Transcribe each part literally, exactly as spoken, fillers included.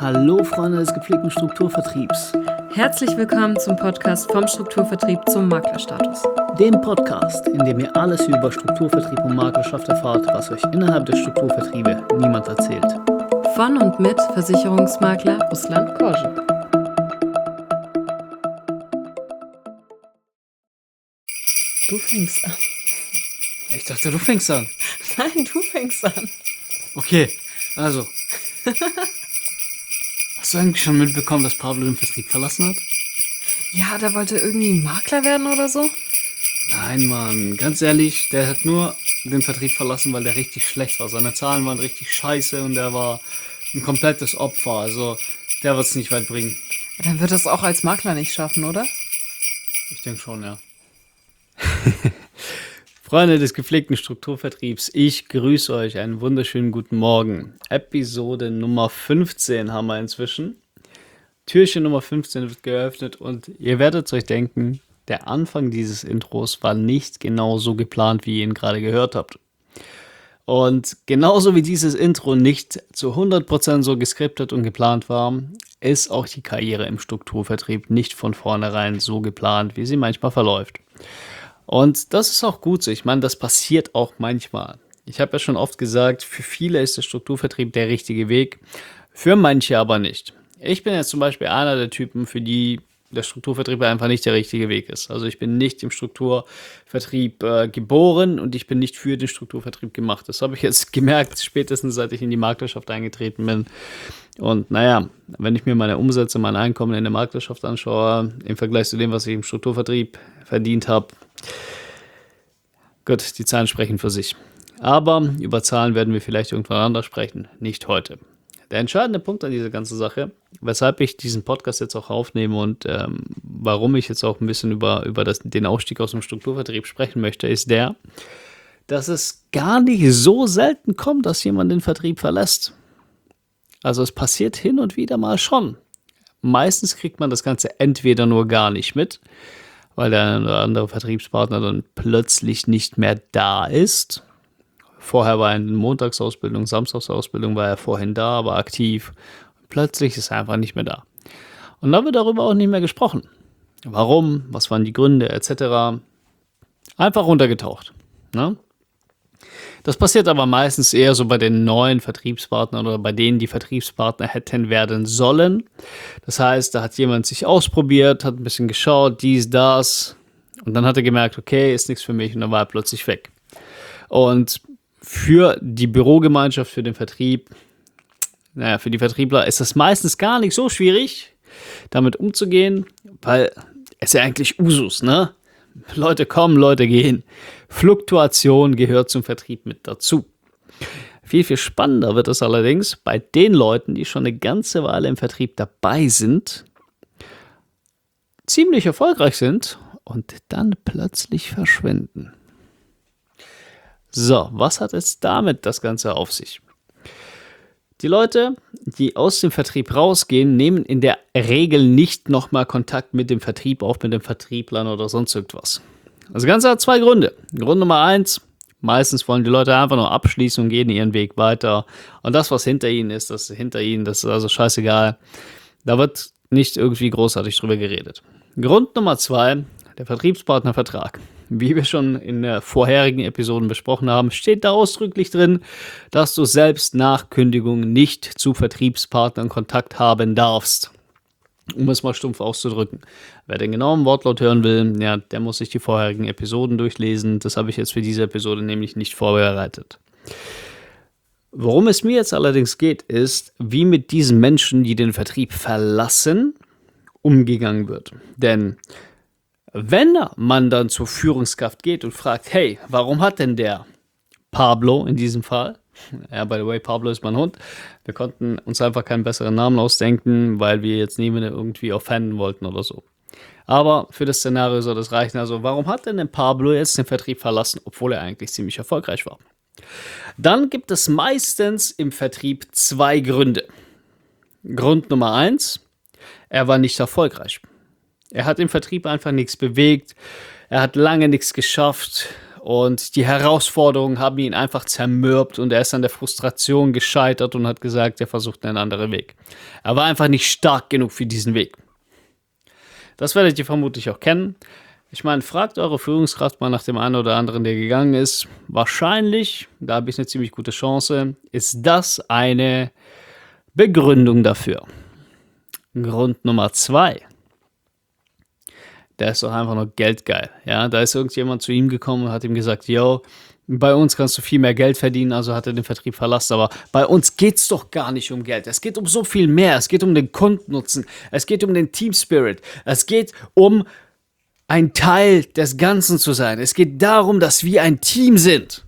Hallo Freunde des gepflegten Strukturvertriebs. Herzlich willkommen zum Podcast vom Strukturvertrieb zum Maklerstatus. Dem Podcast, in dem ihr alles über Strukturvertrieb und Maklerschaft erfahrt, was euch innerhalb der Strukturvertriebe niemand erzählt. Von und mit Versicherungsmakler Ruslan Korschen. Du fängst an. Ich dachte, du fängst an. Nein, du fängst an. Okay, also. Hast du eigentlich schon mitbekommen, dass Pablo den Vertrieb verlassen hat? Ja, der wollte irgendwie Makler werden oder so? Nein, Mann, ganz ehrlich, der hat nur den Vertrieb verlassen, weil der richtig schlecht war. Seine Zahlen waren richtig scheiße und der war ein komplettes Opfer. Also, der wird es nicht weit bringen. Ja, dann wird er es auch als Makler nicht schaffen, oder? Ich denke schon, ja. Freunde des gepflegten Strukturvertriebs, ich grüße euch, einen wunderschönen guten Morgen. Episode Nummer fünfzehn haben wir inzwischen. Türchen Nummer fünfzehn wird geöffnet und ihr werdet euch denken, der Anfang dieses Intros war nicht genau so geplant, wie ihr ihn gerade gehört habt. Und genauso wie dieses Intro nicht zu hundert Prozent so geskriptet und geplant war, ist auch die Karriere im Strukturvertrieb nicht von vornherein so geplant, wie sie manchmal verläuft. Und das ist auch gut so. Ich meine, das passiert auch manchmal. Ich habe ja schon oft gesagt, für viele ist der Strukturvertrieb der richtige Weg, für manche aber nicht. Ich bin jetzt zum Beispiel einer der Typen, für die der Strukturvertrieb einfach nicht der richtige Weg ist. Also ich bin nicht im Strukturvertrieb äh, geboren und ich bin nicht für den Strukturvertrieb gemacht. Das habe ich jetzt gemerkt, spätestens seit ich in die Maklerschaft eingetreten bin. Und naja, wenn ich mir meine Umsätze, mein Einkommen in der Maklerschaft anschaue, im Vergleich zu dem, was ich im Strukturvertrieb verdient habe, gut, die Zahlen sprechen für sich. Aber über Zahlen werden wir vielleicht irgendwann anders sprechen, nicht heute. Der entscheidende Punkt an dieser ganzen Sache, weshalb ich diesen Podcast jetzt auch aufnehme und ähm, warum ich jetzt auch ein bisschen über, über das, den Ausstieg aus dem Strukturvertrieb sprechen möchte, ist der, dass es gar nicht so selten kommt, dass jemand den Vertrieb verlässt. Also es passiert hin und wieder mal schon. Meistens kriegt man das Ganze entweder nur gar nicht mit, weil der eine oder andere Vertriebspartner dann plötzlich nicht mehr da ist. Vorher war er in Montagsausbildung, Samstagsausbildung, war er vorhin da, aber aktiv. Plötzlich ist er einfach nicht mehr da. Und da wird darüber auch nicht mehr gesprochen. Warum, was waren die Gründe, et cetera. Einfach runtergetaucht. Ne? Das passiert aber meistens eher so bei den neuen Vertriebspartnern oder bei denen, die Vertriebspartner hätten werden sollen. Das heißt, da hat jemand sich ausprobiert, hat ein bisschen geschaut, dies, das. Und dann hat er gemerkt, okay, ist nichts für mich und dann war er plötzlich weg. Und für die Bürogemeinschaft, für den Vertrieb, naja, für die Vertriebler ist es meistens gar nicht so schwierig, damit umzugehen, weil es ja eigentlich Usus, ne? Leute kommen, Leute gehen. Fluktuation gehört zum Vertrieb mit dazu. Viel, viel spannender wird es allerdings bei den Leuten, die schon eine ganze Weile im Vertrieb dabei sind, ziemlich erfolgreich sind und dann plötzlich verschwinden. So, was hat es damit das Ganze auf sich? Die Leute, die aus dem Vertrieb rausgehen, nehmen in der Regel nicht nochmal Kontakt mit dem Vertrieb auf, mit den Vertrieblern oder sonst irgendwas. Das Ganze hat zwei Gründe. Grund Nummer eins, meistens wollen die Leute einfach nur abschließen und gehen ihren Weg weiter. Und das, was hinter ihnen ist, das ist hinter ihnen, das ist also scheißegal. Da wird nicht irgendwie großartig drüber geredet. Grund Nummer zwei, der Vertriebspartnervertrag. Wie wir schon in der vorherigen Episoden besprochen haben, steht da ausdrücklich drin, dass du selbst nach Kündigung nicht zu Vertriebspartnern Kontakt haben darfst. Um es mal stumpf auszudrücken. Wer den genauen Wortlaut hören will, ja, der muss sich die vorherigen Episoden durchlesen. Das habe ich jetzt für diese Episode nämlich nicht vorbereitet. Worum es mir jetzt allerdings geht, ist, wie mit diesen Menschen, die den Vertrieb verlassen, umgegangen wird. Denn wenn man dann zur Führungskraft geht und fragt, hey, warum hat denn der Pablo in diesem Fall, ja, by the way, Pablo ist mein Hund, wir konnten uns einfach keinen besseren Namen ausdenken, weil wir jetzt niemanden irgendwie offenden wollten oder so. Aber für das Szenario soll das reichen. Also, warum hat denn der Pablo jetzt den Vertrieb verlassen, obwohl er eigentlich ziemlich erfolgreich war? Dann gibt es meistens im Vertrieb zwei Gründe. Grund Nummer eins, er war nicht erfolgreich. Er hat im Vertrieb einfach nichts bewegt, er hat lange nichts geschafft und die Herausforderungen haben ihn einfach zermürbt und er ist an der Frustration gescheitert und hat gesagt, er versucht einen anderen Weg. Er war einfach nicht stark genug für diesen Weg. Das werdet ihr vermutlich auch kennen. Ich meine, fragt eure Führungskraft mal nach dem einen oder anderen, der gegangen ist. Wahrscheinlich, da habe ich eine ziemlich gute Chance, ist das eine Begründung dafür. Grund Nummer zwei. Der ist doch einfach nur geldgeil. Ja, da ist irgendjemand zu ihm gekommen und hat ihm gesagt, yo, bei uns kannst du viel mehr Geld verdienen, also hat er den Vertrieb verlassen. Aber bei uns geht es doch gar nicht um Geld. Es geht um so viel mehr. Es geht um den Kundennutzen. Es geht um den Team Spirit. Es geht um ein Teil des Ganzen zu sein. Es geht darum, dass wir ein Team sind.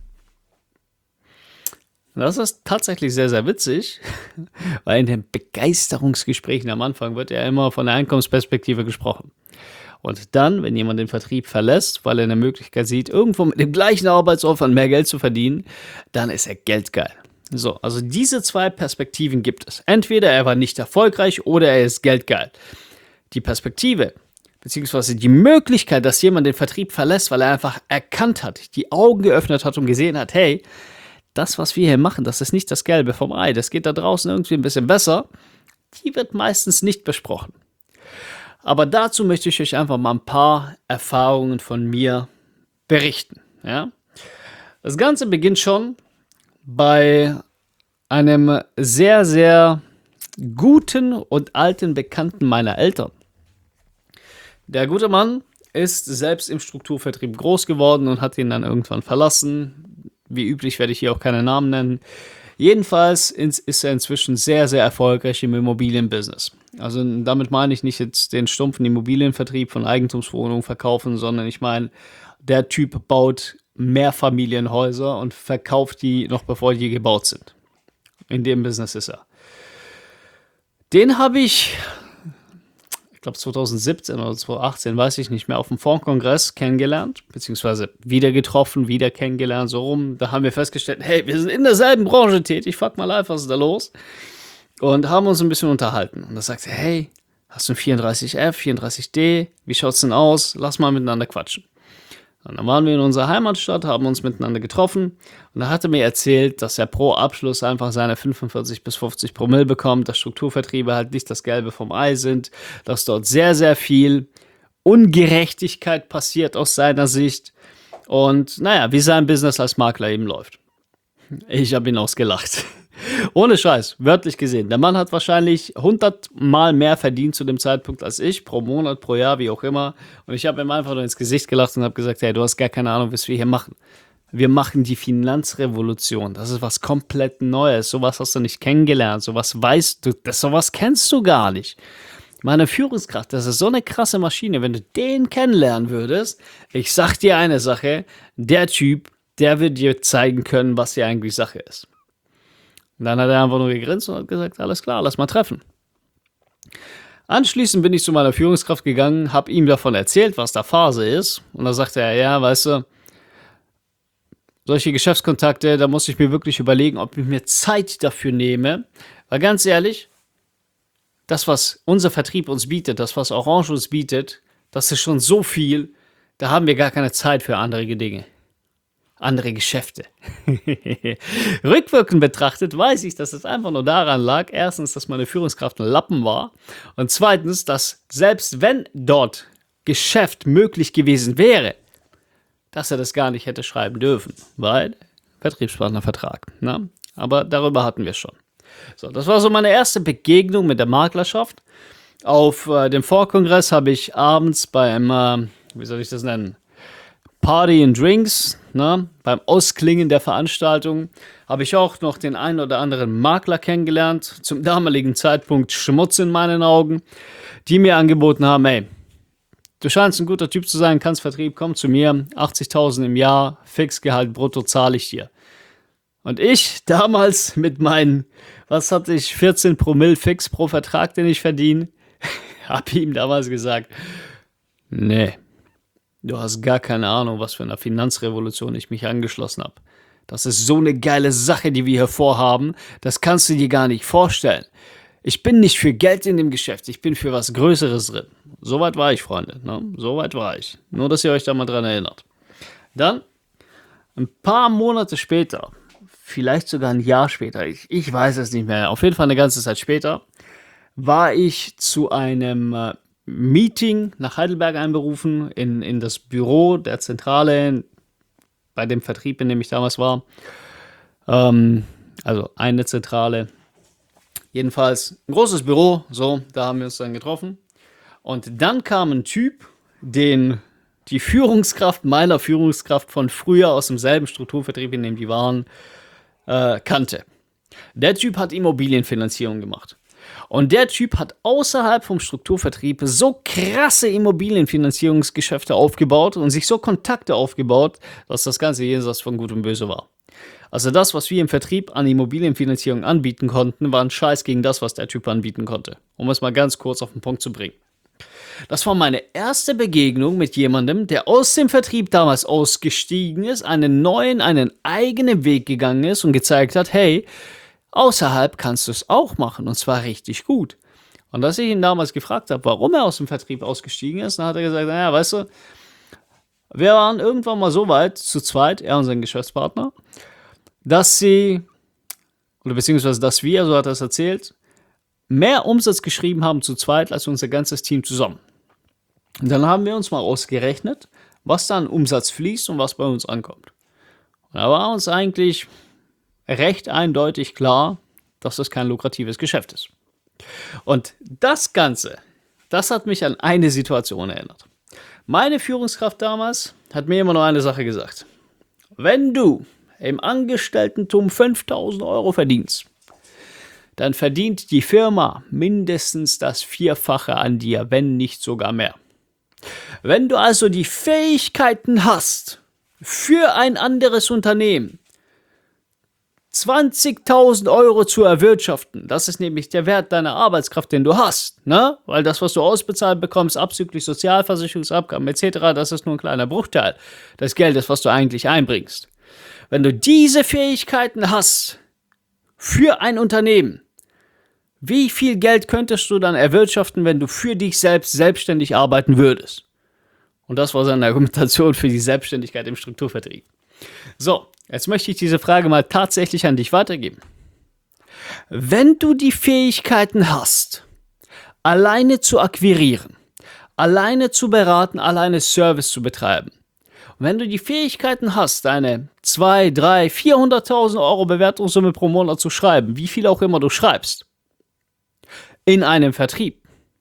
Das ist tatsächlich sehr, sehr witzig, weil in den Begeisterungsgesprächen am Anfang wird ja immer von der Einkommensperspektive gesprochen. Und dann, wenn jemand den Vertrieb verlässt, weil er eine Möglichkeit sieht, irgendwo mit dem gleichen Arbeitsaufwand mehr Geld zu verdienen, dann ist er geldgeil. So, also diese zwei Perspektiven gibt es. Entweder er war nicht erfolgreich oder er ist geldgeil. Die Perspektive, beziehungsweise die Möglichkeit, dass jemand den Vertrieb verlässt, weil er einfach erkannt hat, die Augen geöffnet hat und gesehen hat, hey, das, was wir hier machen, das ist nicht das Gelbe vom Ei, das geht da draußen irgendwie ein bisschen besser, die wird meistens nicht besprochen. Aber dazu möchte ich euch einfach mal ein paar Erfahrungen von mir berichten. Ja? Das Ganze beginnt schon bei einem sehr, sehr guten und alten Bekannten meiner Eltern. Der gute Mann ist selbst im Strukturvertrieb groß geworden und hat ihn dann irgendwann verlassen. Wie üblich werde ich hier auch keine Namen nennen. Jedenfalls ist er inzwischen sehr, sehr erfolgreich im Immobilienbusiness. Also damit meine ich nicht jetzt den stumpfen Immobilienvertrieb von Eigentumswohnungen verkaufen, sondern ich meine, der Typ baut Mehrfamilienhäuser und verkauft die noch bevor die gebaut sind. In dem Business ist er. Den habe ich, ich glaube zwanzig siebzehn oder zwanzig achtzehn, weiß ich nicht mehr, auf dem Fondskongress kennengelernt, beziehungsweise wieder getroffen, wieder kennengelernt, so rum. Da haben wir festgestellt, hey, wir sind in derselben Branche tätig, fuck mal live, was ist da los? Und haben uns ein bisschen unterhalten. Und da sagte er, hey, hast du ein vierunddreißig F, vierunddreißig D, wie schaut's denn aus? Lass mal miteinander quatschen. Und dann waren wir in unserer Heimatstadt, haben uns miteinander getroffen und da hat er mir erzählt, dass er pro Abschluss einfach seine fünfundvierzig bis fünfzig Promille bekommt, dass Strukturvertriebe halt nicht das Gelbe vom Ei sind, dass dort sehr, sehr viel Ungerechtigkeit passiert aus seiner Sicht und naja, wie sein Business als Makler eben läuft. Ich habe ihn ausgelacht. Ohne Scheiß, wörtlich gesehen. Der Mann hat wahrscheinlich hundertmal mehr verdient zu dem Zeitpunkt als ich, pro Monat, pro Jahr, wie auch immer. Und ich habe ihm einfach nur ins Gesicht gelacht und habe gesagt, hey, du hast gar keine Ahnung, was wir hier machen. Wir machen die Finanzrevolution. Das ist was komplett Neues. Sowas hast du nicht kennengelernt. Sowas weißt du, das, sowas kennst du gar nicht. Meine Führungskraft, das ist so eine krasse Maschine. Wenn du den kennenlernen würdest, ich sag dir eine Sache, der Typ, der wird dir zeigen können, was hier eigentlich Sache ist. Und dann hat er einfach nur gegrinst und hat gesagt, alles klar, lass mal treffen. Anschließend bin ich zu meiner Führungskraft gegangen, habe ihm davon erzählt, was da Phase ist. Und da sagte er, ja, weißt du, solche Geschäftskontakte, da muss ich mir wirklich überlegen, ob ich mir Zeit dafür nehme. Weil ganz ehrlich, das, was unser Vertrieb uns bietet, das, was Orange uns bietet, das ist schon so viel, da haben wir gar keine Zeit für andere Dinge. Andere Geschäfte. Rückwirkend betrachtet weiß ich, dass es einfach nur daran lag, erstens, dass meine Führungskraft ein Lappen war und zweitens, dass selbst wenn dort Geschäft möglich gewesen wäre, dass er das gar nicht hätte schreiben dürfen, weil Vertriebspartnervertrag. Ne? Aber darüber hatten wir schon. So, das war so meine erste Begegnung mit der Maklerschaft. Auf äh, dem Vorkongress habe ich abends beim, äh, wie soll ich das nennen, Party and Drinks, ne? Beim Ausklingen der Veranstaltung, habe ich auch noch den einen oder anderen Makler kennengelernt, zum damaligen Zeitpunkt Schmutz in meinen Augen, die mir angeboten haben, hey, du scheinst ein guter Typ zu sein, kannst Vertrieb, komm zu mir, achtzigtausend im Jahr, Fixgehalt brutto zahle ich dir. Und ich damals mit meinen, was hatte ich, vierzehn Promille fix pro Vertrag, den ich verdiene, habe ihm damals gesagt, nee. Du hast gar keine Ahnung, was für eine Finanzrevolution ich mich angeschlossen habe. Das ist so eine geile Sache, die wir hier vorhaben. Das kannst du dir gar nicht vorstellen. Ich bin nicht für Geld in dem Geschäft, ich bin für was Größeres drin. Soweit war ich, Freunde. Ne? Soweit war ich. Nur, dass ihr euch da mal dran erinnert. Dann Ein paar Monate später, vielleicht sogar ein Jahr später, ich, ich weiß es nicht mehr, auf jeden Fall eine ganze Zeit später, war ich zu einem äh, Meeting nach Heidelberg einberufen, in, in das Büro der Zentrale, bei dem Vertrieb, in dem ich damals war. Ähm, also eine Zentrale. Jedenfalls ein großes Büro, so, da haben wir uns dann getroffen. Und dann kam ein Typ, den die Führungskraft meiner Führungskraft von früher aus demselben Strukturvertrieb, in dem die waren, äh, kannte. Der Typ hat Immobilienfinanzierung gemacht. Und der Typ hat außerhalb vom Strukturvertrieb so krasse Immobilienfinanzierungsgeschäfte aufgebaut und sich so Kontakte aufgebaut, dass das Ganze jenseits von Gut und Böse war. Also das, was wir im Vertrieb an Immobilienfinanzierung anbieten konnten, war ein Scheiß gegen das, was der Typ anbieten konnte. Um es mal ganz kurz auf den Punkt zu bringen. Das war meine erste Begegnung mit jemandem, der aus dem Vertrieb damals ausgestiegen ist, einen neuen, einen eigenen Weg gegangen ist und gezeigt hat, hey, außerhalb kannst du es auch machen und zwar richtig gut. Und als ich ihn damals gefragt habe, warum er aus dem Vertrieb ausgestiegen ist, dann hat er gesagt, naja, weißt du, wir waren irgendwann mal so weit, zu zweit, er und sein Geschäftspartner, dass sie, oder beziehungsweise dass wir, so hat er es erzählt, mehr Umsatz geschrieben haben zu zweit als unser ganzes Team zusammen. Und dann haben wir uns mal ausgerechnet, was da an Umsatz fließt und was bei uns ankommt. Und da war uns eigentlich recht eindeutig klar, dass das kein lukratives Geschäft ist. Und das Ganze, das hat mich an eine Situation erinnert. Meine Führungskraft damals hat mir immer nur eine Sache gesagt. Wenn du im Angestelltentum fünftausend Euro verdienst, dann verdient die Firma mindestens das Vierfache an dir, wenn nicht sogar mehr. Wenn du also die Fähigkeiten hast, für ein anderes Unternehmen zwanzigtausend Euro zu erwirtschaften, das ist nämlich der Wert deiner Arbeitskraft, den du hast, ne? Weil das, was du ausbezahlt bekommst, abzüglich Sozialversicherungsabgaben et cetera, das ist nur ein kleiner Bruchteil des Geldes, was du eigentlich einbringst. Wenn du diese Fähigkeiten hast für ein Unternehmen, wie viel Geld könntest du dann erwirtschaften, wenn du für dich selbst selbstständig arbeiten würdest? Und das war seine Argumentation für die Selbstständigkeit im Strukturvertrieb. So, jetzt möchte ich diese Frage mal tatsächlich an dich weitergeben. Wenn du die Fähigkeiten hast, alleine zu akquirieren, alleine zu beraten, alleine Service zu betreiben, und wenn du die Fähigkeiten hast, deine zwei, drei, vierhunderttausend Euro Bewertungssumme pro Monat zu schreiben, wie viel auch immer du schreibst, in einem Vertrieb,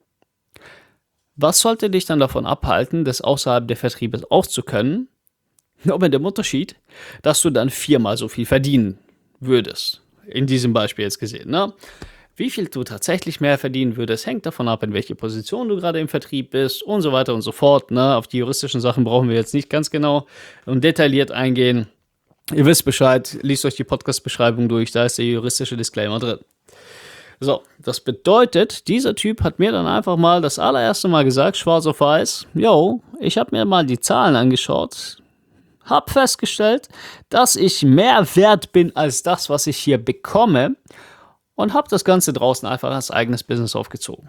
was sollte dich dann davon abhalten, das außerhalb der Vertriebes auch zu können? Nur mit dem Unterschied, dass du dann viermal so viel verdienen würdest. In diesem Beispiel jetzt gesehen, ne? Wie viel du tatsächlich mehr verdienen würdest, hängt davon ab, in welche Position du gerade im Vertrieb bist und so weiter und so fort. Ne? Auf die juristischen Sachen brauchen wir jetzt nicht ganz genau und detailliert eingehen. Ihr wisst Bescheid, liest euch die Podcast-Beschreibung durch, da ist der juristische Disclaimer drin. So, das bedeutet, dieser Typ hat mir dann einfach mal das allererste Mal gesagt, schwarz auf weiß, yo, ich habe mir mal die Zahlen angeschaut, habe festgestellt, dass ich mehr wert bin als das, was ich hier bekomme und habe das Ganze draußen einfach als eigenes Business aufgezogen.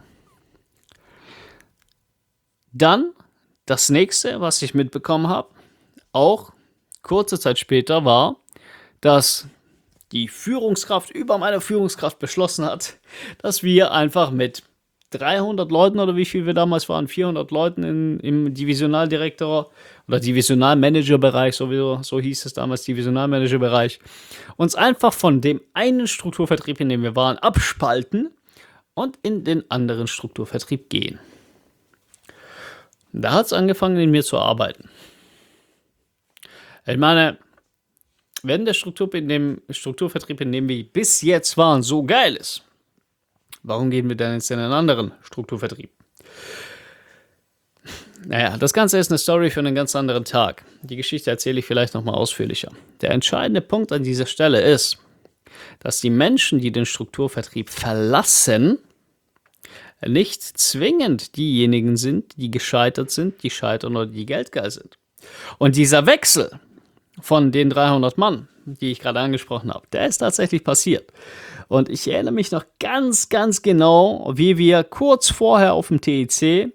Dann das nächste, was ich mitbekommen habe, auch kurze Zeit später, war, dass die Führungskraft über meine Führungskraft beschlossen hat, dass wir einfach mit dreihundert Leuten oder wie viel wir damals waren, vierhundert Leuten in, im Divisionaldirektor oder Divisionalmanagerbereich, so, so hieß es damals, Divisionalmanagerbereich, uns einfach von dem einen Strukturvertrieb, in dem wir waren, abspalten und in den anderen Strukturvertrieb gehen. Da hat es angefangen, in mir zu arbeiten. Ich meine, wenn der Struktur in dem Strukturvertrieb, in dem wir bis jetzt waren, so geil ist, warum gehen wir dann jetzt in einen anderen Strukturvertrieb? Naja, das Ganze ist eine Story für einen ganz anderen Tag. Die Geschichte erzähle ich vielleicht nochmal ausführlicher. Der entscheidende Punkt an dieser Stelle ist, dass die Menschen, die den Strukturvertrieb verlassen, nicht zwingend diejenigen sind, die gescheitert sind, die scheitern oder die geldgeil sind. Und dieser Wechsel von den dreihundert Mann, die ich gerade angesprochen habe, der ist tatsächlich passiert. Und ich erinnere mich noch ganz, ganz genau, wie wir kurz vorher auf dem T E C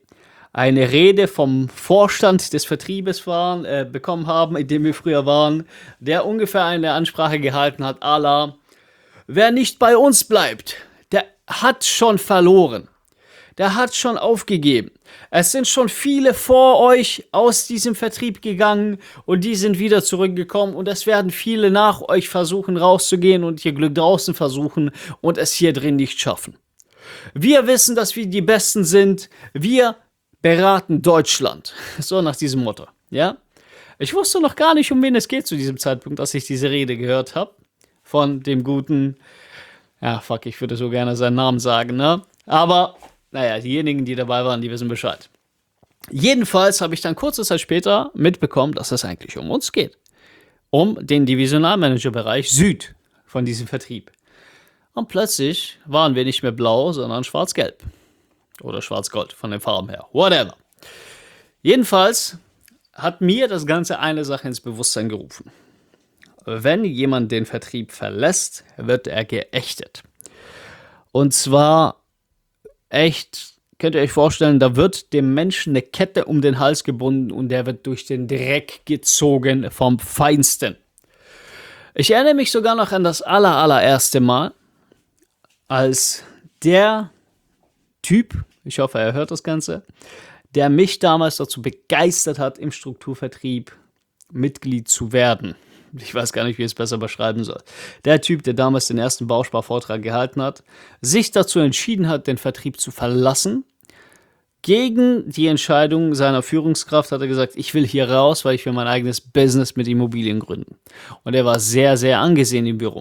eine Rede vom Vorstand des Vertriebes waren, äh, bekommen haben, in dem wir früher waren, der ungefähr eine Ansprache gehalten hat, à la, wer nicht bei uns bleibt, der hat schon verloren. Der hat schon aufgegeben. Es sind schon viele vor euch aus diesem Vertrieb gegangen und die sind wieder zurückgekommen und es werden viele nach euch versuchen rauszugehen und ihr Glück draußen versuchen und es hier drin nicht schaffen. Wir wissen, dass wir die Besten sind. Wir beraten Deutschland. So nach diesem Motto, ja? Ich wusste noch gar nicht, um wen es geht zu diesem Zeitpunkt, dass ich diese Rede gehört habe. Von dem guten, ja, fuck, ich würde so gerne seinen Namen sagen, ne? Aber, naja, diejenigen, die dabei waren, die wissen Bescheid. Jedenfalls habe ich dann kurze Zeit später mitbekommen, dass es eigentlich um uns geht. Um den Divisionalmanagerbereich Süd von diesem Vertrieb. Und plötzlich waren wir nicht mehr blau, sondern schwarz-gelb. Oder schwarz-gold, von den Farben her. Whatever. Jedenfalls hat mir das Ganze eine Sache ins Bewusstsein gerufen. Wenn jemand den Vertrieb verlässt, wird er geächtet. Und zwar echt, könnt ihr euch vorstellen, da wird dem Menschen eine Kette um den Hals gebunden und der wird durch den Dreck gezogen vom Feinsten. Ich erinnere mich sogar noch an das aller, allererste Mal, als der Typ, ich hoffe, er hört das Ganze, der mich damals dazu begeistert hat, im Strukturvertrieb Mitglied zu werden. Ich weiß gar nicht, wie ich es besser beschreiben soll. Der Typ, der damals den ersten Bausparvortrag gehalten hat, sich dazu entschieden hat, den Vertrieb zu verlassen. Gegen die Entscheidung seiner Führungskraft hat er gesagt, ich will hier raus, weil ich will mein eigenes Business mit Immobilien gründen. Und er war sehr, sehr angesehen im Büro.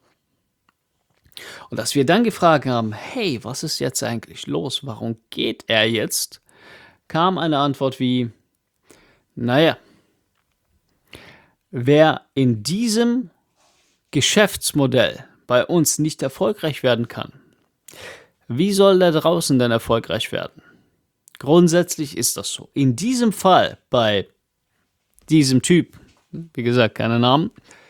Und dass wir dann gefragt haben, hey, was ist jetzt eigentlich los? Warum geht er jetzt? Kam eine Antwort wie, naja, wer in diesem Geschäftsmodell bei uns nicht erfolgreich werden kann, wie soll der draußen denn erfolgreich werden? Grundsätzlich ist das so. In diesem Fall bei diesem Typ, wie gesagt, keine Namen,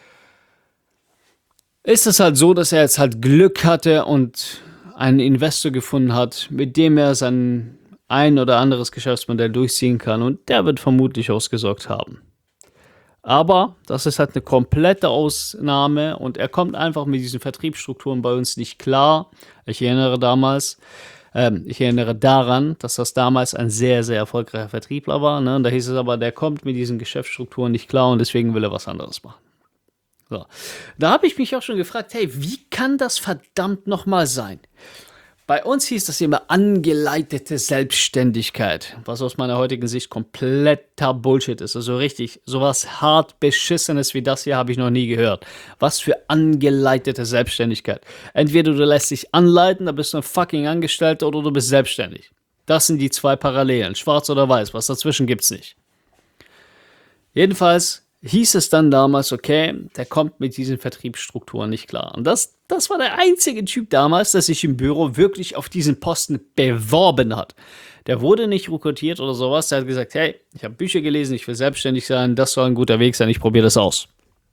ist es halt so, dass er jetzt halt Glück hatte und einen Investor gefunden hat, mit dem er sein ein oder anderes Geschäftsmodell durchziehen kann und der wird vermutlich ausgesorgt haben. Aber das ist halt eine komplette Ausnahme und er kommt einfach mit diesen Vertriebsstrukturen bei uns nicht klar. Ich erinnere damals, ähm, ich erinnere daran, dass das damals ein sehr, sehr erfolgreicher Vertriebler war. Ne? Und da hieß es aber, der kommt mit diesen Geschäftsstrukturen nicht klar und deswegen will er was anderes machen. So. Da habe ich mich auch schon gefragt, hey, wie kann das verdammt nochmal sein? Bei uns hieß das immer angeleitete Selbstständigkeit, was aus meiner heutigen Sicht kompletter Bullshit ist. Also richtig, sowas hart Beschissenes wie das hier habe ich noch nie gehört. Was für angeleitete Selbstständigkeit. Entweder du lässt dich anleiten, da bist du ein fucking Angestellter oder du bist selbstständig. Das sind die zwei Parallelen, schwarz oder weiß, was dazwischen gibt's nicht. Jedenfalls hieß es dann damals, okay, der kommt mit diesen Vertriebsstrukturen nicht klar. Und das, das war der einzige Typ damals, der sich im Büro wirklich auf diesen Posten beworben hat. Der wurde nicht rekrutiert oder sowas. Der hat gesagt, hey, ich habe Bücher gelesen, ich will selbstständig sein, das soll ein guter Weg sein, ich probiere das aus.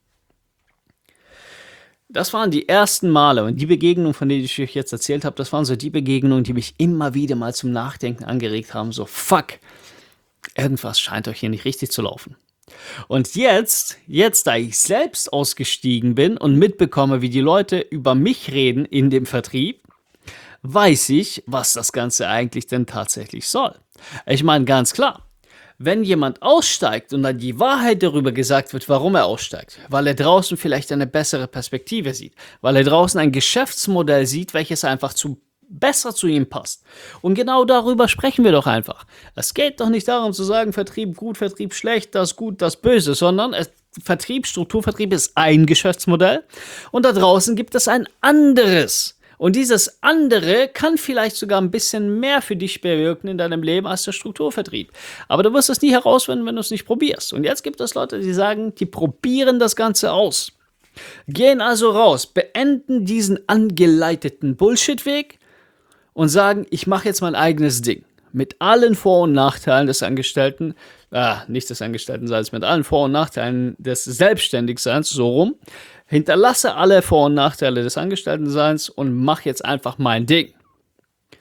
Das waren die ersten Male und die Begegnungen, von denen ich euch jetzt erzählt habe, das waren so die Begegnungen, die mich immer wieder mal zum Nachdenken angeregt haben. So, fuck, irgendwas scheint euch hier nicht richtig zu laufen. Und jetzt, jetzt, da ich selbst ausgestiegen bin und mitbekomme, wie die Leute über mich reden in dem Vertrieb, weiß ich, was das Ganze eigentlich denn tatsächlich soll. Ich meine, ganz klar, wenn jemand aussteigt und dann die Wahrheit darüber gesagt wird, warum er aussteigt, weil er draußen vielleicht eine bessere Perspektive sieht, weil er draußen ein Geschäftsmodell sieht, welches einfach zu besser zu ihm passt. Und genau darüber sprechen wir doch einfach. Es geht doch nicht darum zu sagen, Vertrieb gut, Vertrieb schlecht, das gut, das böse, sondern es, Vertrieb, Strukturvertrieb ist ein Geschäftsmodell und da draußen gibt es ein anderes. Und dieses andere kann vielleicht sogar ein bisschen mehr für dich bewirken in deinem Leben als der Strukturvertrieb. Aber du wirst es nie herausfinden, wenn du es nicht probierst. Und jetzt gibt es Leute, die sagen, die probieren das Ganze aus. Gehen also raus, beenden diesen angeleiteten Bullshit-Weg und sagen, ich mache jetzt mein eigenes Ding. Mit allen Vor- und Nachteilen des Angestellten, ah, nicht des Angestelltenseins, mit allen Vor- und Nachteilen des Selbstständigseins, so rum. Hinterlasse alle Vor- und Nachteile des Angestelltenseins und mach jetzt einfach mein Ding.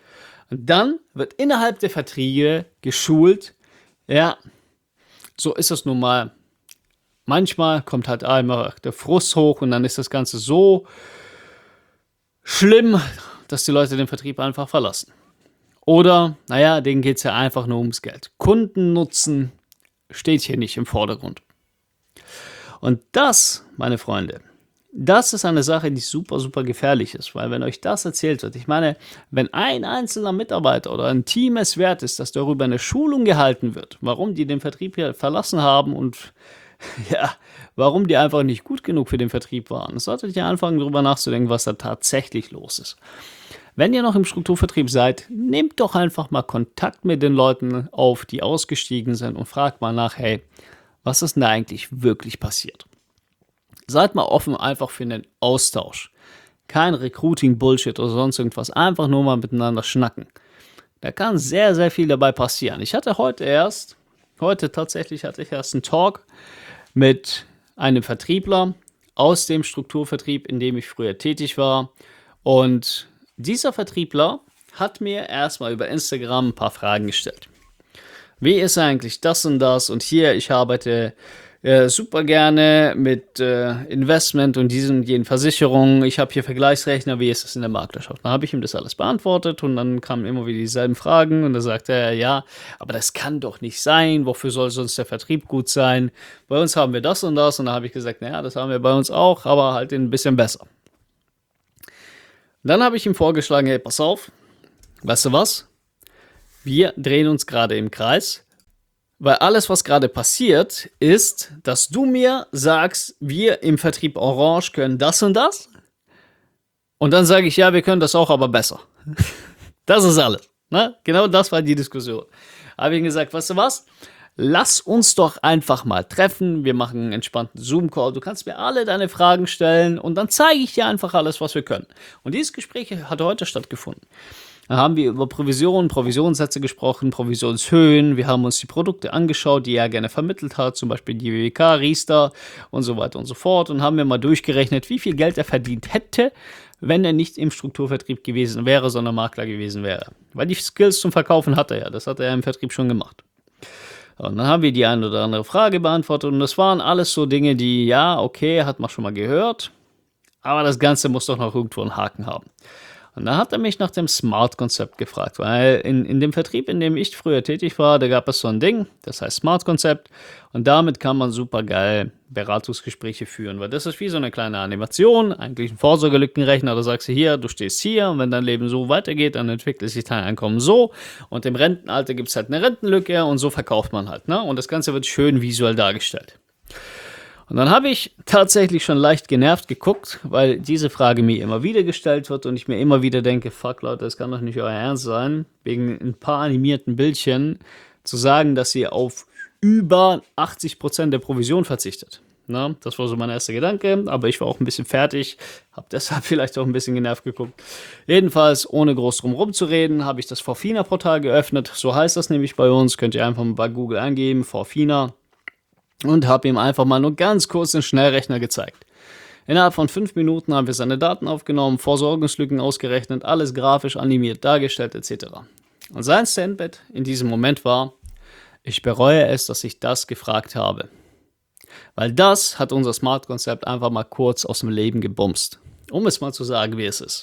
Und dann wird innerhalb der Verträge geschult, ja, so ist es nun mal. Manchmal kommt halt einmal der Frust hoch und dann ist das Ganze so schlimm, dass die Leute den Vertrieb einfach verlassen. Oder, naja, denen geht es ja einfach nur ums Geld. Kundennutzen steht hier nicht im Vordergrund. Und das, meine Freunde, das ist eine Sache, die super, super gefährlich ist, weil wenn euch das erzählt wird, ich meine, wenn ein einzelner Mitarbeiter oder ein Team es wert ist, dass darüber eine Schulung gehalten wird, warum die den Vertrieb hier verlassen haben und ja, warum die einfach nicht gut genug für den Vertrieb waren, solltet ihr anfangen, darüber nachzudenken, was da tatsächlich los ist. Wenn ihr noch im Strukturvertrieb seid, nehmt doch einfach mal Kontakt mit den Leuten auf, die ausgestiegen sind und fragt mal nach, hey, was ist denn da eigentlich wirklich passiert? Seid mal offen einfach für einen Austausch. Kein Recruiting-Bullshit oder sonst irgendwas. Einfach nur mal miteinander schnacken. Da kann sehr, sehr viel dabei passieren. Ich hatte heute erst, heute tatsächlich hatte ich erst einen Talk mit einem Vertriebler aus dem Strukturvertrieb, in dem ich früher tätig war. Und dieser Vertriebler hat mir erstmal über Instagram ein paar Fragen gestellt. Wie ist eigentlich das und das? Und hier, ich arbeite äh, super gerne mit äh, Investment und diesen und jenen Versicherungen. Ich habe hier Vergleichsrechner, wie ist das in der Maklerschaft? Dann habe ich ihm das alles beantwortet und dann kamen immer wieder dieselben Fragen und da sagte er, ja, aber das kann doch nicht sein. Wofür soll sonst der Vertrieb gut sein? Bei uns haben wir das und das und da habe ich gesagt, naja, das haben wir bei uns auch, aber halt ein bisschen besser. Dann habe ich ihm vorgeschlagen, hey, pass auf, weißt du was? Wir drehen uns gerade im Kreis, weil alles, was gerade passiert, ist, dass du mir sagst, wir im Vertrieb Orange können das und das. Und dann sage ich, ja, wir können das auch, aber besser. Das ist alles. Ne? Genau das war die Diskussion. Habe ich ihm gesagt, weißt du was? Lass uns doch einfach mal treffen. Wir machen einen entspannten Zoom-Call. Du kannst mir alle deine Fragen stellen und dann zeige ich dir einfach alles, was wir können. Und dieses Gespräch hat heute stattgefunden. Da haben wir über Provisionen, Provisionssätze gesprochen, Provisionshöhen. Wir haben uns die Produkte angeschaut, die er gerne vermittelt hat, zum Beispiel die W W K, Riester und so weiter und so fort. Und haben wir mal durchgerechnet, wie viel Geld er verdient hätte, wenn er nicht im Strukturvertrieb gewesen wäre, sondern Makler gewesen wäre. Weil die Skills zum Verkaufen hat er ja, das hat er ja im Vertrieb schon gemacht. Und dann haben wir die eine oder andere Frage beantwortet und das waren alles so Dinge, die, ja, okay, hat man schon mal gehört, aber das Ganze muss doch noch irgendwo einen Haken haben. Und dann hat er mich nach dem Smart-Konzept gefragt, weil in, in dem Vertrieb, in dem ich früher tätig war, da gab es so ein Ding, das heißt Smart-Konzept und damit kann man super geil Beratungsgespräche führen, weil das ist wie so eine kleine Animation, eigentlich ein Vorsorgelückenrechner, da sagst du hier, du stehst hier und wenn dein Leben so weitergeht, dann entwickelt sich dein Einkommen so und im Rentenalter gibt es halt eine Rentenlücke und so verkauft man halt, ne? Und das Ganze wird schön visuell dargestellt. Und dann habe ich tatsächlich schon leicht genervt geguckt, weil diese Frage mir immer wieder gestellt wird und ich mir immer wieder denke, fuck Leute, das kann doch nicht euer Ernst sein, wegen ein paar animierten Bildchen zu sagen, dass ihr auf über achtzig Prozent der Provision verzichtet. Na, das war so mein erster Gedanke, aber ich war auch ein bisschen fertig, habe deshalb vielleicht auch ein bisschen genervt geguckt. Jedenfalls, ohne groß drum rumzureden, habe ich das Forfina-Portal geöffnet, so heißt das nämlich bei uns, könnt ihr einfach mal bei Google eingeben, Forfina. Und habe ihm einfach mal nur ganz kurz den Schnellrechner gezeigt. Innerhalb von fünf Minuten haben wir seine Daten aufgenommen, Versorgungslücken ausgerechnet, alles grafisch animiert dargestellt et cetera. Und sein Standbet in diesem Moment war, ich bereue es, dass ich das gefragt habe. Weil das hat unser Smart-Konzept einfach mal kurz aus dem Leben gebumst. Um es mal zu sagen, wie es ist.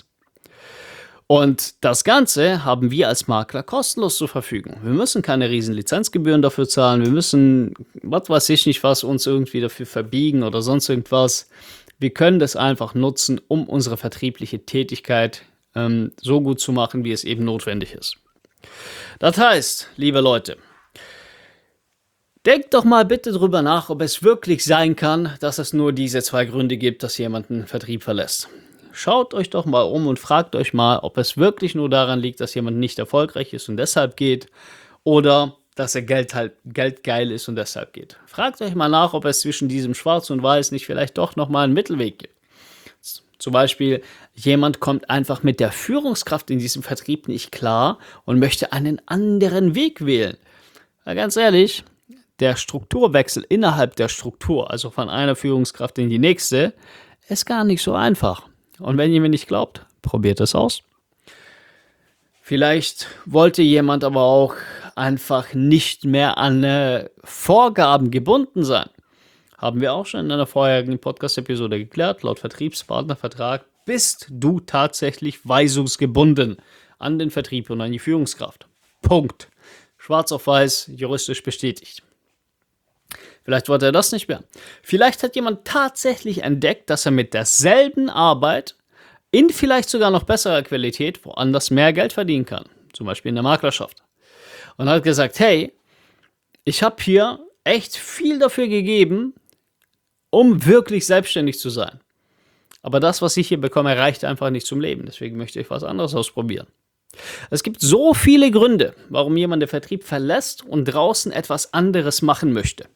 Und das Ganze haben wir als Makler kostenlos zur Verfügung. Wir müssen keine riesen Lizenzgebühren dafür zahlen. Wir müssen, was weiß ich nicht, was uns irgendwie dafür verbiegen oder sonst irgendwas. Wir können das einfach nutzen, um unsere vertriebliche Tätigkeit ähm, so gut zu machen, wie es eben notwendig ist. Das heißt, liebe Leute, denkt doch mal bitte drüber nach, ob es wirklich sein kann, dass es nur diese zwei Gründe gibt, dass jemand einen Vertrieb verlässt. Schaut euch doch mal um und fragt euch mal, ob es wirklich nur daran liegt, dass jemand nicht erfolgreich ist und deshalb geht oder dass er Geld halt geldgeil ist und deshalb geht. Fragt euch mal nach, ob es zwischen diesem Schwarz und Weiß nicht vielleicht doch nochmal einen Mittelweg gibt. Zum Beispiel, jemand kommt einfach mit der Führungskraft in diesem Vertrieb nicht klar und möchte einen anderen Weg wählen. Na, ganz ehrlich, der Strukturwechsel innerhalb der Struktur, also von einer Führungskraft in die nächste, ist gar nicht so einfach. Und wenn ihr mir nicht glaubt, probiert es aus. Vielleicht wollte jemand aber auch einfach nicht mehr an äh, Vorgaben gebunden sein. Haben wir auch schon in einer vorherigen Podcast-Episode geklärt. Laut Vertriebspartnervertrag bist du tatsächlich weisungsgebunden an den Vertrieb und an die Führungskraft. Punkt. Schwarz auf weiß, juristisch bestätigt. Vielleicht wollte er das nicht mehr. Vielleicht hat jemand tatsächlich entdeckt, dass er mit derselben Arbeit in vielleicht sogar noch besserer Qualität woanders mehr Geld verdienen kann. Zum Beispiel in der Maklerschaft. Und hat gesagt, hey, ich habe hier echt viel dafür gegeben, um wirklich selbstständig zu sein. Aber das, was ich hier bekomme, reicht einfach nicht zum Leben. Deswegen möchte ich was anderes ausprobieren. Es gibt so viele Gründe, warum jemand den Vertrieb verlässt und draußen etwas anderes machen möchte.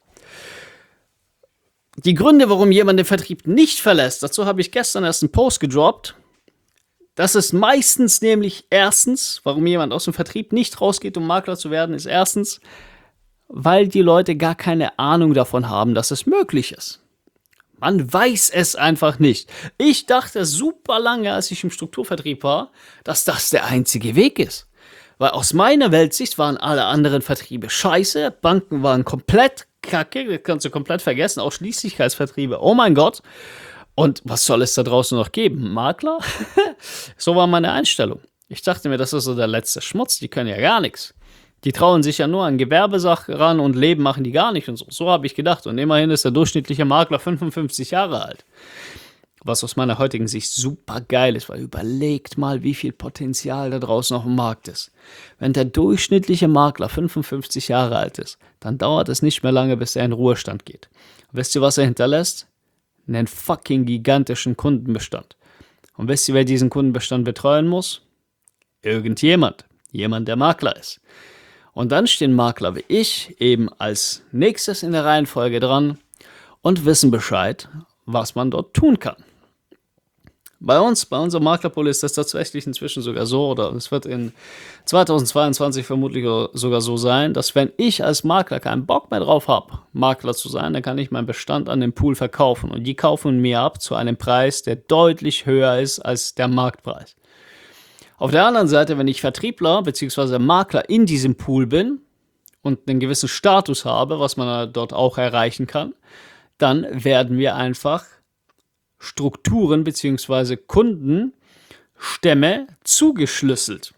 Die Gründe, warum jemand den Vertrieb nicht verlässt, dazu habe ich gestern erst einen Post gedroppt. Das ist meistens nämlich erstens, warum jemand aus dem Vertrieb nicht rausgeht, um Makler zu werden, ist erstens, weil die Leute gar keine Ahnung davon haben, dass es möglich ist. Man weiß es einfach nicht. Ich dachte super lange, als ich im Strukturvertrieb war, dass das der einzige Weg ist. Weil aus meiner Weltsicht waren alle anderen Vertriebe scheiße, Banken waren komplett kacke, das kannst du komplett vergessen, auch Schließlichkeitsvertriebe, oh mein Gott. Und was soll es da draußen noch geben? Makler? So war meine Einstellung. Ich dachte mir, das ist so der letzte Schmutz, die können ja gar nichts. Die trauen sich ja nur an Gewerbesachen ran und Leben machen die gar nicht und so. So habe ich gedacht. Und immerhin ist der durchschnittliche Makler fünfundfünfzig Jahre alt. Was aus meiner heutigen Sicht super geil ist, weil überlegt mal, wie viel Potenzial da draußen auf dem Markt ist. Wenn der durchschnittliche Makler fünfundfünfzig Jahre alt ist, dann dauert es nicht mehr lange, bis er in Ruhestand geht. Wisst ihr, was er hinterlässt? Einen fucking gigantischen Kundenbestand. Und wisst ihr, wer diesen Kundenbestand betreuen muss? Irgendjemand. Jemand, der Makler ist. Und dann stehen Makler wie ich eben als nächstes in der Reihenfolge dran und wissen Bescheid, was man dort tun kann. Bei uns, bei unserem Maklerpool ist das tatsächlich inzwischen sogar so, oder es wird in zweitausendzweiundzwanzig vermutlich sogar so sein, dass wenn ich als Makler keinen Bock mehr drauf habe, Makler zu sein, dann kann ich meinen Bestand an den Pool verkaufen. Und die kaufen mir ab zu einem Preis, der deutlich höher ist als der Marktpreis. Auf der anderen Seite, wenn ich Vertriebler bzw. Makler in diesem Pool bin und einen gewissen Status habe, was man dort auch erreichen kann, dann werden wir einfach Strukturen bzw. Kundenstämme zugeschlüsselt.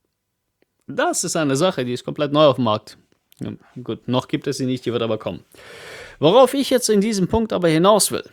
Das ist eine Sache, die ist komplett neu auf dem Markt. Ja, gut, noch gibt es sie nicht, die wird aber kommen. Worauf ich jetzt in diesem Punkt aber hinaus will,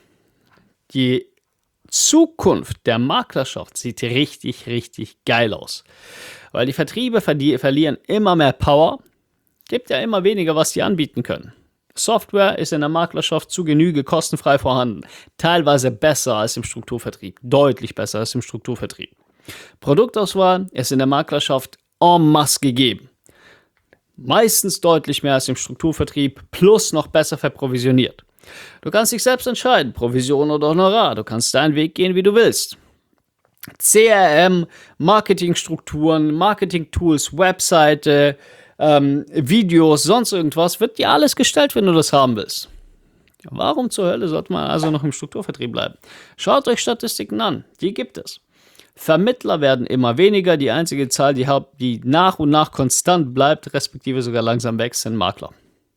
die Zukunft der Maklerschaft sieht richtig, richtig geil aus. Weil die Vertriebe verli- verlieren immer mehr Power, gibt ja immer weniger, was sie anbieten können. Software ist in der Maklerschaft zu Genüge kostenfrei vorhanden. Teilweise besser als im Strukturvertrieb. Deutlich besser als im Strukturvertrieb. Produktauswahl ist in der Maklerschaft en masse gegeben. Meistens deutlich mehr als im Strukturvertrieb, plus noch besser verprovisioniert. Du kannst dich selbst entscheiden, Provision oder Honorar. Du kannst deinen Weg gehen, wie du willst. C R M, Marketingstrukturen, Marketing-Tools, Webseite, ähm, Videos, sonst irgendwas, wird dir alles gestellt, wenn du das haben willst. Warum zur Hölle sollte man also noch im Strukturvertrieb bleiben? Schaut euch Statistiken an, die gibt es. Vermittler werden immer weniger, die einzige Zahl, die, die nach und nach konstant bleibt, respektive sogar langsam wächst, sind Makler.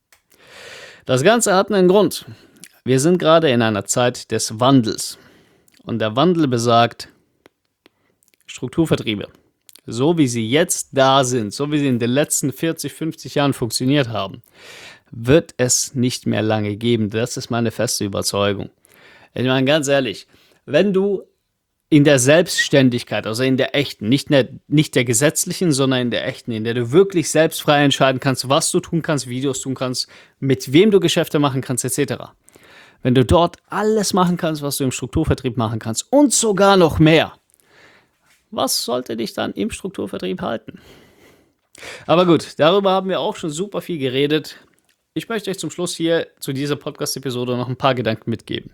Das Ganze hat einen Grund. Wir sind gerade in einer Zeit des Wandels. Und der Wandel besagt, Strukturvertriebe, so wie sie jetzt da sind, so wie sie in den letzten vierzig, fünfzig Jahren funktioniert haben, wird es nicht mehr lange geben. Das ist meine feste Überzeugung. Ich meine, ganz ehrlich, wenn du in der Selbstständigkeit, also in der echten, nicht der, nicht der gesetzlichen, sondern in der echten, in der du wirklich selbst frei entscheiden kannst, was du tun kannst, wie du es tun kannst, mit wem du Geschäfte machen kannst, et cetera. Wenn du dort alles machen kannst, was du im Strukturvertrieb machen kannst und sogar noch mehr, was sollte dich dann im Strukturvertrieb halten? Aber gut, darüber haben wir auch schon super viel geredet. Ich möchte euch zum Schluss hier zu dieser Podcast-Episode noch ein paar Gedanken mitgeben.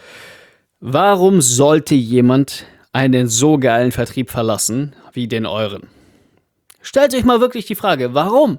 Warum sollte jemand einen so geilen Vertrieb verlassen wie den euren? Stellt euch mal wirklich die Frage, warum?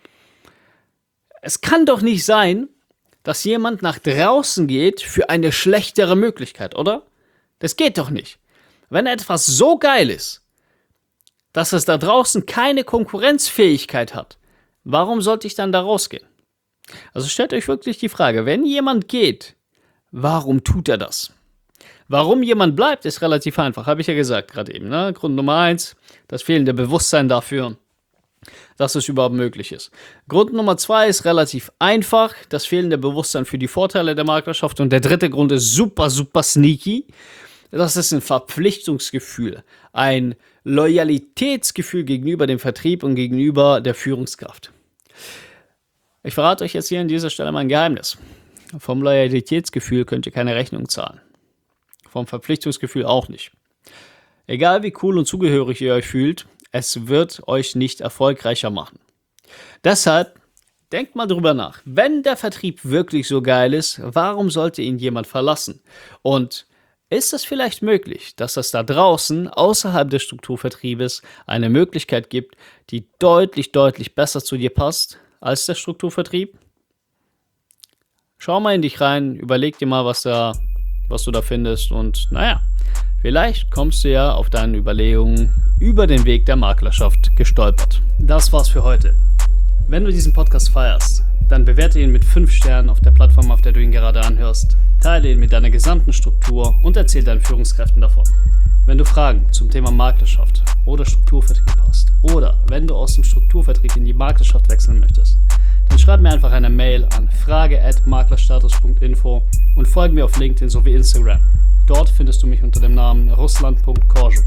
Es kann doch nicht sein, dass jemand nach draußen geht für eine schlechtere Möglichkeit, oder? Das geht doch nicht. Wenn etwas so geil ist, dass es da draußen keine Konkurrenzfähigkeit hat, warum sollte ich dann da rausgehen? Also stellt euch wirklich die Frage, wenn jemand geht, warum tut er das? Warum jemand bleibt, ist relativ einfach, habe ich ja gesagt gerade eben. Ne? Grund Nummer eins, das fehlende Bewusstsein dafür, dass es überhaupt möglich ist. Grund Nummer zwei ist relativ einfach, das fehlende Bewusstsein für die Vorteile der Maklerschaft. Und der dritte Grund ist super, super sneaky. Das ist ein Verpflichtungsgefühl, ein Loyalitätsgefühl gegenüber dem Vertrieb und gegenüber der Führungskraft. Ich verrate euch jetzt hier an dieser Stelle mein Geheimnis. Vom Loyalitätsgefühl könnt ihr keine Rechnung zahlen. Vom Verpflichtungsgefühl auch nicht. Egal wie cool und zugehörig ihr euch fühlt, es wird euch nicht erfolgreicher machen. Deshalb denkt mal drüber nach. Wenn der Vertrieb wirklich so geil ist, warum sollte ihn jemand verlassen? Und ist es vielleicht möglich, dass es da draußen, außerhalb des Strukturvertriebes, eine Möglichkeit gibt, die deutlich, deutlich besser zu dir passt als der Strukturvertrieb? Schau mal in dich rein, überleg dir mal, was, da, was du da findest und naja, vielleicht kommst du ja auf deinen Überlegungen über den Weg der Maklerschaft gestolpert. Das war's für heute. Wenn du diesen Podcast feierst, dann bewerte ihn mit fünf Sternen auf der Plattform, auf der du ihn gerade anhörst. Teile ihn mit deiner gesamten Struktur und erzähl deinen Führungskräften davon. Wenn du Fragen zum Thema Maklerschaft oder Strukturvertrieb hast oder wenn du aus dem Strukturvertrieb in die Maklerschaft wechseln möchtest, dann schreib mir einfach eine Mail an frage at maklerstatus punkt info und folge mir auf LinkedIn sowie Instagram. Dort findest du mich unter dem Namen russland punkt korjuk.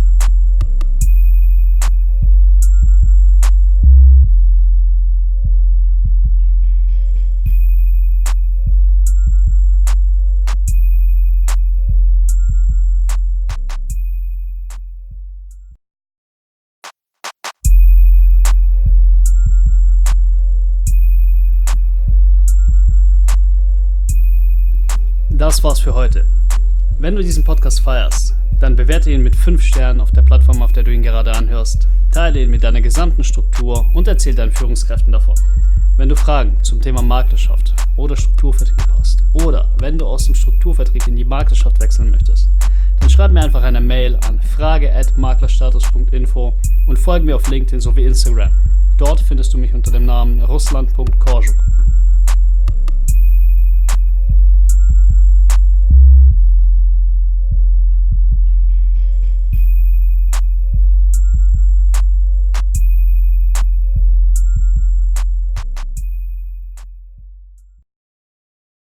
Das war's für heute. Wenn du diesen Podcast feierst, dann bewerte ihn mit fünf Sternen auf der Plattform, auf der du ihn gerade anhörst. Teile ihn mit deiner gesamten Struktur und erzähl deinen Führungskräften davon. Wenn du Fragen zum Thema Maklerschaft oder Strukturvertrieb hast oder wenn du aus dem Strukturvertrieb in die Maklerschaft wechseln möchtest, dann schreib mir einfach eine Mail an frage at maklerstatus punkt info und folge mir auf LinkedIn sowie Instagram. Dort findest du mich unter dem Namen russland punkt korjuk.